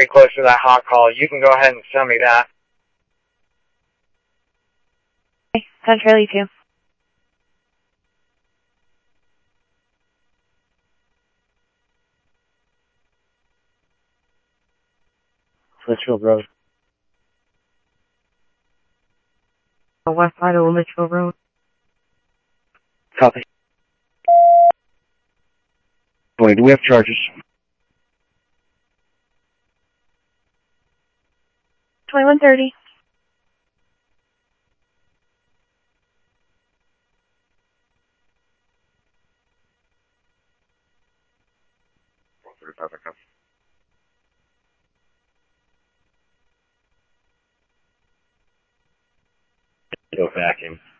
pretty close to that hot call. You can go ahead and send me that. Okay, Sun Charlie 2. Litchfield Road. West side of Litchfield Road. Copy. Boy, do we have charges? 2130. Go back in.